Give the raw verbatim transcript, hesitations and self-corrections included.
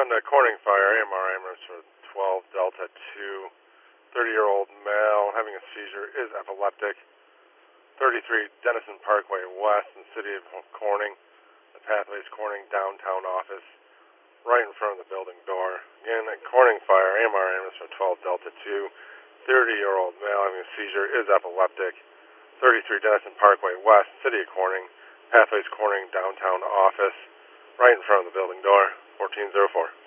On the Corning Fire, A M R ambulance for twelve Delta two, thirty-year-old male having a seizure, is epileptic. thirty-three Denison Parkway West in the city of Corning. The pathway is Corning downtown office, right in front of the building door. Again, at Corning Fire, A M R ambulance for twelve Delta two, thirty-year-old male having a seizure, is epileptic. thirty-three Denison Parkway West, city of Corning. Pathway is Corning downtown office, right in front of the building door. fourteen oh four.